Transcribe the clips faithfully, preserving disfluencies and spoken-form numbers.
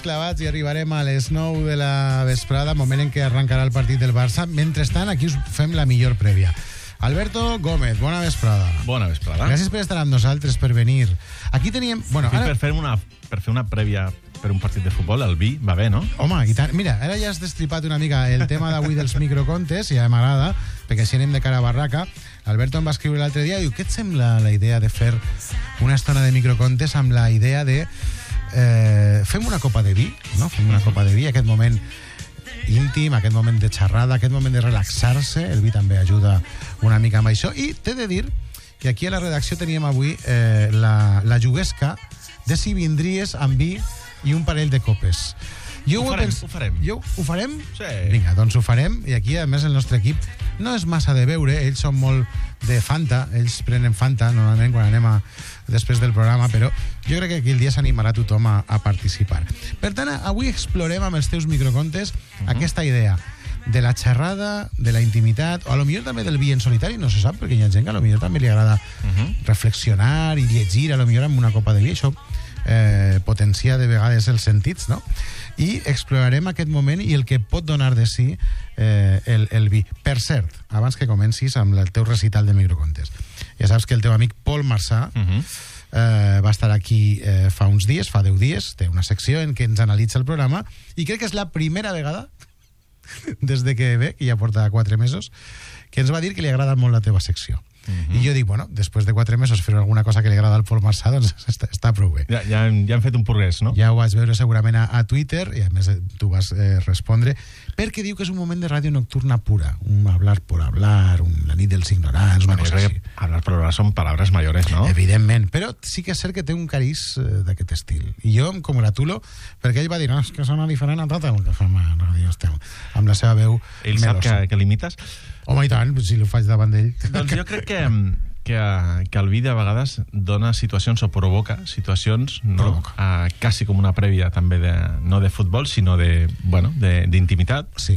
clavats i arribarem a les nou de la vesprada, moment en què arrencarà el partit del Barça. Mentrestant, aquí us fem la millor prèvia. Alberto Gómez, bona vesprada. Bona vesprada. Gràcies per estar amb nosaltres, per venir. Aquí teníem... Bueno, ara... ara... per, fer una, per fer una prèvia per un partit de futbol, el vi va bé, no? Home, i tant. Mira, ara ja has destripat una mica el tema d'avui dels microcontes, i ja m'agrada, perquè si anem de cara a barraca. Alberto em va escriure l'altre dia i diu, què et sembla la idea de fer una estona de microcontes amb la idea de... Eh, fem una copa de vi, no? Fem una copa de vi, aquest moment íntim, aquest moment de xerrada, aquest moment de relaxar-se. El vi també ajuda una mica amb això. I t'he de dir que aquí a la redacció teníem avui eh, la, la juguesca de si vindries amb vi i un parell de copes. Jo ho, ho, farem, pens... ho farem. Jo, ho farem? Sí. Vinga, doncs ho farem. I aquí, a més, el nostre equip no és massa de beure. Ells són molt de Fanta. Ells prenen Fanta, normalment, quan anem a, després del programa, però jo crec que aquell dia s'animarà tothom a, a participar. Per tant, avui explorem amb els teus microcontes uh-huh. aquesta idea de la xerrada, de la intimitat, o a lo millor també del vi en solitari, no se sap, perquè hi ha gent que a lo millor també li agrada uh-huh. reflexionar i llegir, a lo millor amb una copa de vi, això eh, potencia de vegades els sentits, no? I explorarem aquest moment i el que pot donar de si eh, el, el vi. Per cert, abans que comencis amb el teu recital de microcontes, ja saps que el teu amic Pol Marsà uh-huh. eh, va estar aquí eh, fa uns dies, fa deu dies, té una secció en què ens analitza el programa, i crec que és la primera vegada des de que ve, que ja porta quatre mesos, que ens va dir que li agrada molt la teva secció. Uh-huh. I jo dic, bueno, després de quatre mesos fer alguna cosa que li agrada al Pol Marsà, doncs està, està prou bé. Ja, ja, ja hem fet un progrés, no? Ja ho vaig veure segurament a, a Twitter, i a més tu vas eh, respondre, perquè diu que és un moment de ràdio nocturna pura, un hablar por hablar, un, la nit dels ignorants, una bueno, cosa així. Hablar por hablar són paraules mayores, no? Evidentment, però sí que és cert que té un cariz eh, d'aquest estil. I jo em congratulo, perquè ell va dir, no, és que sona diferent a tot el que fem a ràdio, estem, amb la seva veu ell melosa. Sap que, que l'imites? Home, i tant, si ho faig davant d'ell. Doncs jo crec que, que, que el vi de vegades dona situacions o provoca situacions, no? Provoca. Uh, quasi com una prèvia també de, no de futbol, sinó de, bueno, de, d'intimitat, sí.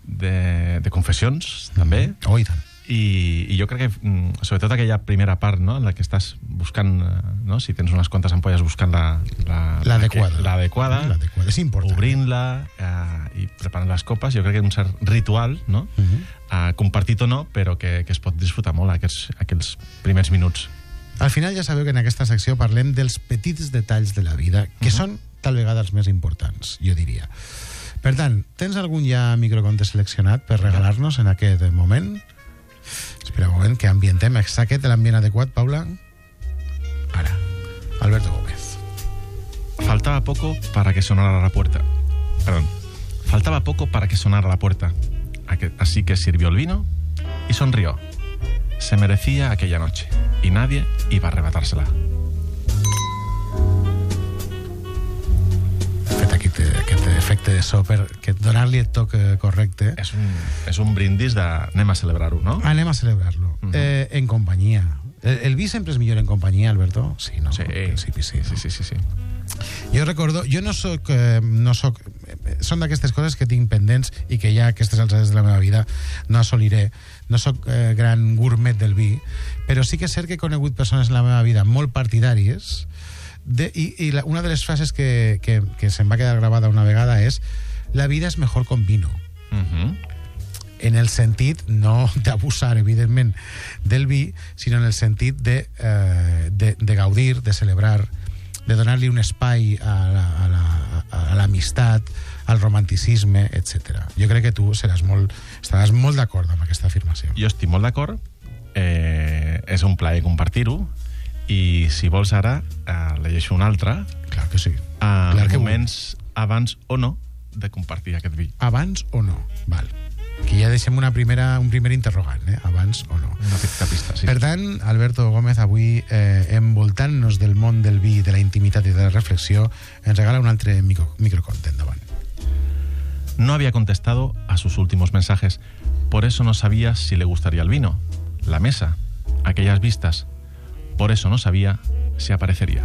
de, de confessions, també. Oh, i tant. I, i jo crec que, sobretot aquella primera part, no?, en la que estàs buscant, no?, si tens unes quantes ampolles buscant la, la, l'adequada. La l'adequada, l'adequada. És important. Obrint-la eh, i preparant les copes. Jo crec que és un cert ritual, no?, uh-huh. eh, compartit o no, però que, que es pot disfrutar molt aquests, aquells primers minuts. Al final ja sabeu que en aquesta secció parlem dels petits detalls de la vida, que uh-huh. són tal vegada els més importants, jo diria. Per tant, tens algun ja microconte seleccionat per regalar-nos en aquest moment? Espera un moment, que ambientem exacte l'ambient adequat, Paula. Ara, Alberto Gómez. Faltaba poco para que sonara la puerta. Perdón. Faltaba poco para que sonara la puerta. Así que sirvió el vino y sonrió. Se merecía aquella noche y nadie iba a arrebatársela. Fet aquest, aquest efecte de so per donar-li el toc correcte. És un, és un brindis de anem a celebrar-ho, no? Anem a celebrar-lo. Uh-huh. Eh, en companyia. El, el vi sempre és millor en companyia, Alberto? Sí, no? Sí, en principi, sí, sí, no? sí, sí, sí. Jo recordo, jo no soc, eh, no soc, eh, són d'aquestes coses que tinc pendents i que ja a aquestes alçades de la meva vida no assoliré. No soc eh, gran gourmet del vi, però sí que és cert que he conegut persones en la meva vida molt partidàries. De, y, y la, una de las frases que, que, que se me va a quedar grabada una vegada es: la vida es mejor con vino. Uh-huh. En el sentit, no d'abusar, evidentment, del vi, sinó en el sentit de, eh, de, de gaudir, de celebrar, de donar-li un espai a, la, a, la, a l'amistat, al romanticisme, etcètera. Jo crec que tu seràs molt, estaràs molt d'acord amb aquesta afirmació. Jo estic molt d'acord. Eh, és un plaer compartir-ho. I si vols ara, eh, llegeixo una altra. Clar que sí. Eh, Clar que moments vull. Abans o no de compartir aquest vi. Abans o no, val. Aquí ja deixem una primera, un primer interrogant, eh? Abans o no. Una petita pista, sí. Per tant, Alberto Gómez, avui, eh, envoltant-nos del món del vi, de la intimitat i de la reflexió, ens regala un altre micro, microconte. Endavant. No había contestado a sus últimos mensajes. Por eso no sabía si le gustaría el vino, la mesa, aquellas vistas. Por eso no sabía si aparecería.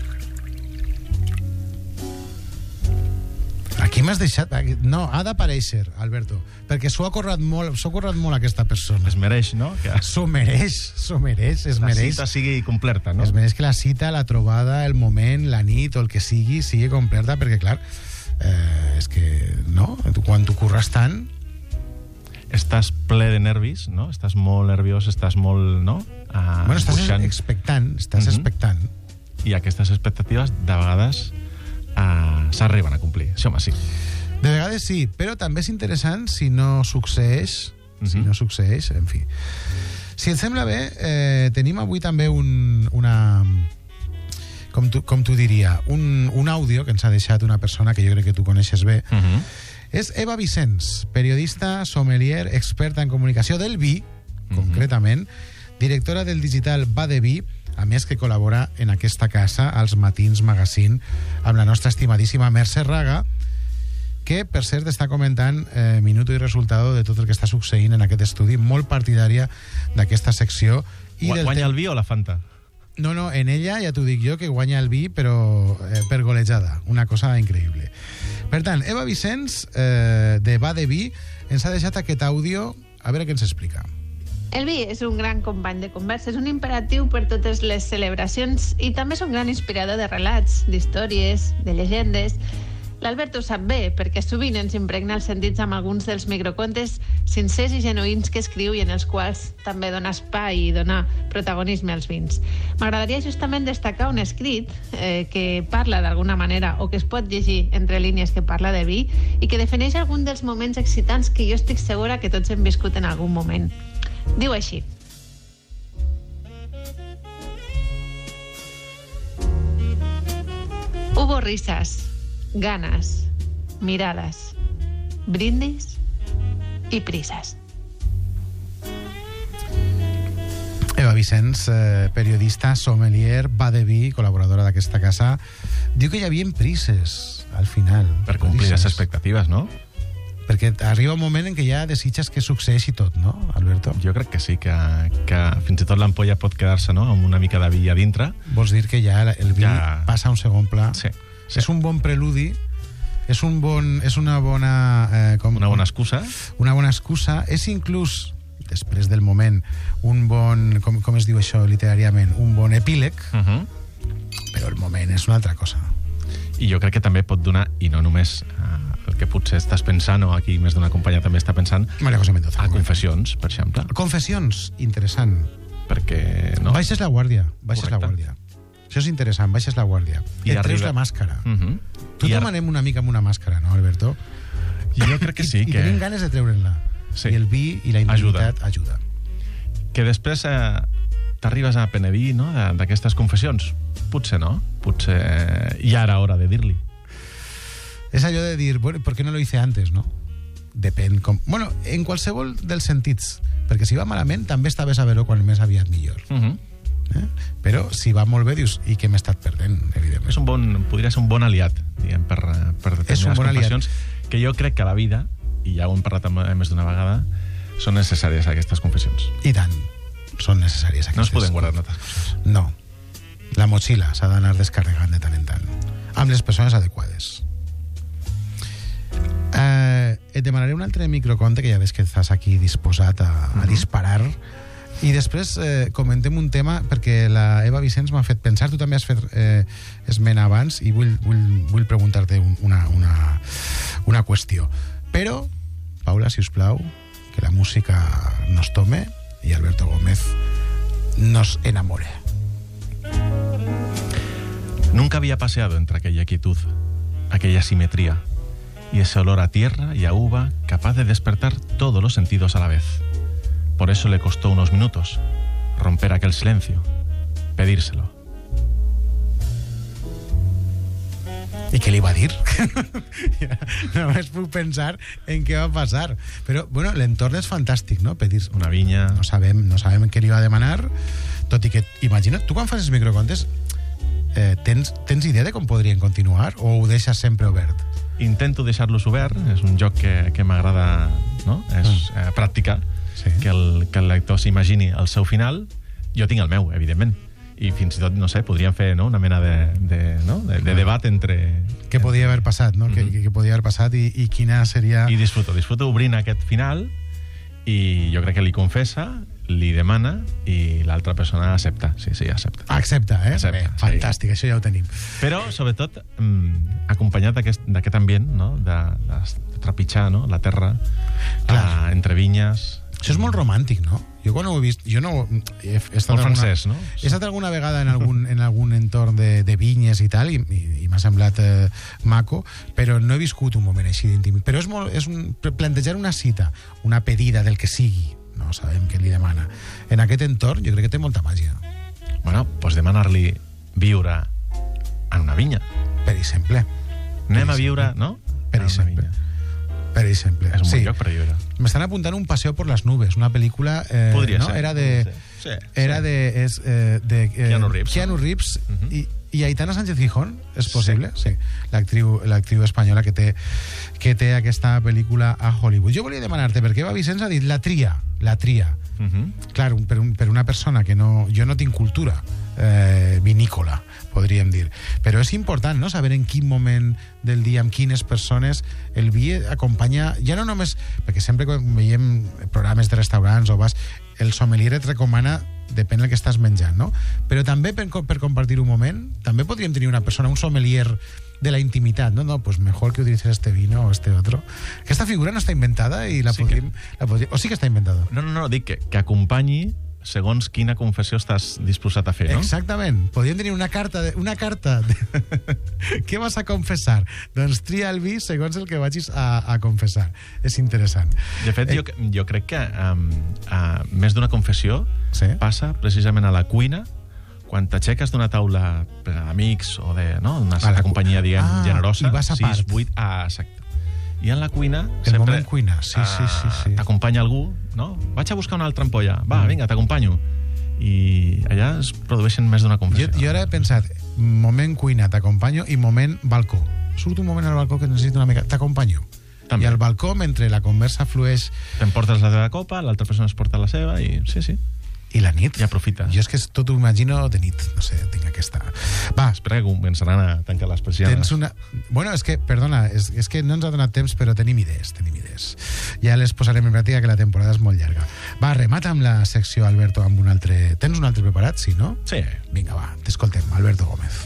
Aquí m'has deixat... No, ha d'aparèixer, Alberto, perquè s'ho ha currat molt, s'ho ha currat molt aquesta persona. Es mereix, no? Que... S'ho mereix, s'ho mereix, es la mereix... cita sigui completa, no? Es mereix que la cita, la trobada, el moment, la nit o el que sigui, sigui completa, perquè, clar, eh, és que, no? Quan tu curres tant... Estàs ple de nervis, no? Estàs molt nerviós, estàs molt, no? Uh, bueno, estàs puixant. expectant, estàs uh-huh. expectant. I aquestes expectatives, de vegades, uh, s'arriben a complir. Sí, home, sí. De vegades sí, però també és interessant si no succeeix, uh-huh. si no succeeix, en fi. Si et sembla bé, eh, tenim avui també un, una... Com tu, com tu diria, un, un àudio que ens ha deixat una persona que jo crec que tu coneixes bé. Uh-huh. És Eva Vicens, periodista, sommelier, experta en comunicació del vi, uh-huh. concretament, directora del digital Va de Vi, a més que col·labora en aquesta casa als Matins Magazine amb la nostra estimadíssima Mercè Raga, que, per cert, està comentant eh, minuto i resultado de tot el que està succeint en aquest estudi, molt partidària d'aquesta secció. I Guanya del el vi o la Fanta? No, no, en ella ja t'ho dic jo, que guanya el vi, però eh, per golejada. Una cosa increïble. Per tant, Eva Vicens, eh, de Va de Vi, ens ha deixat aquest àudio, a veure què ens explica. El vi és un gran company de conversa, és un imperatiu per totes les celebracions i també és un gran inspirador de relats, d'històries, de llegendes. L'Albert ho sap bé, perquè sovint ens impregna els sentits amb alguns dels microcontes sincers i genuïns que escriu i en els quals també dona espai i dona protagonisme als vins. M'agradaria justament destacar un escrit eh, que parla d'alguna manera, o que es pot llegir entre línies, que parla de vi i que defineix algun dels moments excitants que jo estic segura que tots hem viscut en algun moment. Diu així: hubo risas, ganas, miradas, brindis y prisas. Eva Vicens, eh, periodista, sommelier, Va de Vi, col·laboradora d'aquesta casa, diu que hi havia prises al final. Per complir les expectatives, no? Perquè arriba un moment en què ja desitges que succeeixi tot, no, Alberto? Jo crec que sí, que, que fins i tot l'ampolla pot quedar-se, no?, amb una mica de vi a dintre. Vols dir que ja el vi ja... passa a un segon pla? Sí. Sí. És un bon preludi, és, un bon, és una bona... Eh, com, una bona excusa. Una bona excusa. És inclús, després del moment, un bon... Com, com es diu això literàriament? Un bon epíleg, Uh-huh. però el moment és una altra cosa. I jo crec que també pot donar, i no només eh, el que potser estàs pensant, o aquí més d'una companya també està pensant, Maria José Mendoza. a confessions, per exemple. Confessions, interessant. Perquè, no? Baixes la guàrdia, baixes Correcte. la guàrdia. Això és interessant, baixes la guàrdia. I et arriba... treus la màscara. Uh-huh. Tu I demanem una mica amb una màscara, no, Alberto? Jo crec que sí. I, que... I tenim ganes de treure'n-la. Sí. I el vi i la intimitat ajuda. ajuda. Que després eh, t'arribes a penedir, no?, d'aquestes confessions. Potser no. Potser ja era hora de dir-li. És allò de dir, bueno, ¿por qué no lo hice antes, no? Depèn com... Bueno, en qualsevol dels sentits. Perquè si va malament, també està bé saber-ho quan més aviat millor. Uh-huh. Eh? Però si va molt bé, dius, i què m'he estat perdent, evidentment. És un bon, podria ser un bon aliat, diguem, per, per determinades bon confessions, aliat. que jo crec que a la vida, i ja ho hem parlat més d'una vegada, són necessàries aquestes confessions. I tant, són necessàries aquestes. No es poden guardar altres coses. No. La motxilla s'ha d'anar descarregant de tant en tant. Amb les persones adequades. Eh, et demanaré un altre microconte, que ja ves que estàs aquí disposat a, a uh-huh. disparar. I després eh, comentem un tema, perquè la Eva Vicens m'ha fet pensar, tu també has fet eh, esment abans, i vull, vull, vull preguntar-te un, una, una, una qüestió. Però, Paula, si us plau, que la música nos tome y Alberto Gómez nos enamore. Nunca había paseado entre aquella quietud, aquella simetría, y ese olor a tierra y a uva capaz de despertar todos los sentidos a la vez. Por eso le costó unos minutos romper aquel silencio, pedírselo. I què li va dir? Només puc pensar en què va passar. Però, bueno, l'entorn és fantàstic, no? Pedir una vinya... No sabem, no sabem què li va demanar, tot i que, imagina't, tu quan fas els microcontes, eh, tens, tens idea de com podrien continuar o ho deixes sempre obert? Intento deixar-los obert, és un joc que, que m'agrada, no? És mm. eh, practicar, sí. que, el, que el lector s'imagini el seu final. Jo tinc el meu, evidentment. I fins i tot, no sé, podríem fer, no?, una mena de, de, no? de, de debat entre... Què podia haver passat, no? Mm-hmm. Què, què podia haver passat i, i quina seria... I disfruto, disfruto obrint aquest final, i jo crec que li confessa, li demana i l'altra persona accepta. Sí, sí, accepta. Accepta, eh? Accepta, Bé, sí. fantàstic, això ja ho tenim. Però, sobretot, mm, acompanyat d'aquest d'aquest ambient, no? de, de, de trepitjar, no? La terra, Clar. uh, entre vinyes... Això és molt romàntic, no? Jo quan ho he vist... Jo no... He, he estat Molt alguna, francès, no? He estat alguna vegada en algun, en algun entorn de, de vinyes i tal, i, i, i m'ha semblat eh, maco, però no he viscut un moment així d'íntim. Però és, molt, és un, plantejar una cita, una pedida del que sigui, no sabem què li demana. En aquest entorn jo crec que té molta màgia. Bueno, doncs demanar-li viure en una vinya. Per exemple. Anem a viure, no? Per En una exemple. vinya. Per exemple. És un bon sí. lloc per viure. M'estan apuntant Un paseo por las nubes, una pel·lícula... Eh, Podria no? ser. Era de... Sí, Era sí. de... És, eh, de eh, Keanu Reeves, Keanu no? Reeves Uh-huh. i, i Aitana Sánchez Gijón, és possible? Sí. sí. L'actriu l'actriu espanyola que té, que té aquesta pel·lícula a Hollywood. Jo volia demanar-te, perquè Eva Vicenç ha dit la tria, la tria. Uh -huh. Clar, un, per, un, per una persona que no... Jo no tinc cultura eh, vinícola, podríem dir. Però és important, no?, saber en quin moment del dia, amb quines persones el vi acompanya... Ja no només... Perquè sempre quan veiem programes de restaurants o vas... El sommelier et recomana, depèn del que estàs menjant, no? Però també per, per compartir un moment, també podríem tenir una persona, un sommelier de la intimitat, no? No, pues mejor que utilices este vino o este otro. Aquesta figura no està inventada i la Sí podríem... que- La podríem o sí que està inventada? No, no, no, dic que, que acompanyi segons quina confessió estàs disposat a fer, no? Exactament. Podríem tenir una carta de, una carta de... Què vas a confessar? Doncs tria el vi segons el que vagis a, a confessar. És interessant. De fet, Eh, jo, jo crec que um, uh, més d'una confessió Sí. passa precisament a la cuina quan t'aixeques d'una taula per a amics o de, no? Una A la certa cu- companyia, diguem, Ah, generosa. i vas a sis, part. vuit, ah, exacte. I en la cuina... El sempre, moment cuina, sí, sí, sí, sí. T'acompanya algú, no? Vaig a buscar una altra ampolla. Va, vinga, t'acompanyo. I allà es produeixen més d'una Jo, confessió. jo ara he pensat, moment cuina, t'acompanyo, i moment balcó. Surt un moment al balcó que necessito una mica... T'acompanyo. També. I al balcó, mentre la conversa flueix... T'emportes la teva copa, l'altra persona es porta la seva i... Sí, sí. I la nit? I aprofites. Jo és que tot ho imagino de nit. No sé, tinc aquesta... Va, Espera que començaran a tancar les persianes. tens una... Bueno, és que, perdona, és, és que no ens ha donat temps, però tenim idees, tenim idees. Ja les posarem en pràctica, que la temporada és molt llarga. Va, remata amb la secció, Alberto, amb un altre... Tens un altre preparat, sí, no? Sí. Vinga, va, t'escoltem, Alberto Gómez.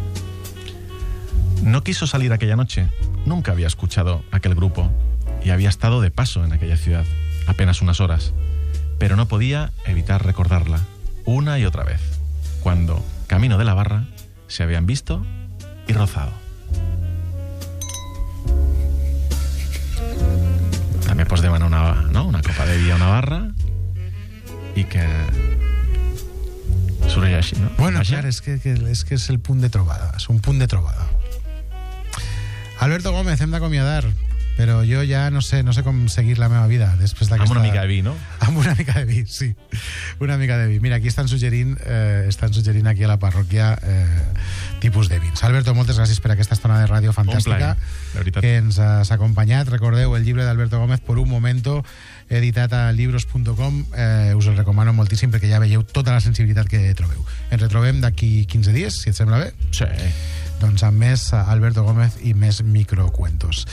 No quiso salir aquella noche. Nunca había escuchado aquel grupo y había estado de paso en aquella ciudad apenas unas horas, pero no podía evitar recordarla una y otra vez, cuando, camino de la barra, se habían visto y rozado. També pots demanar una, no? una copa de vi a una barra i que sorgeixi, no? Bueno, Vaja. clar, és que, que, és que és el punt de trobada, és un punt de trobada. Alberto Gómez, hem d'acomiadar, però jo ja no sé, no sé com seguir la meva vida després d'aquesta... Amb una mica de vi, no? Amb una mica de vi, sí. Una mica de vi. Mira, aquí estan suggerint, eh, estan suggerint aquí a la parròquia eh, tipus de vins. Alberto, moltes gràcies per aquesta estona de ràdio fantàstica Un plaer, de veritat. que ens has acompanyat. Recordeu el llibre d'Alberto Gómez, Por un momento, editat a libros punt com. Eh, us el recomano moltíssim perquè ja veieu tota la sensibilitat que trobeu. Ens retrobem d'aquí quinze dies, si et sembla bé. Sí. Doncs amb més Alberto Gómez i més microcuentos.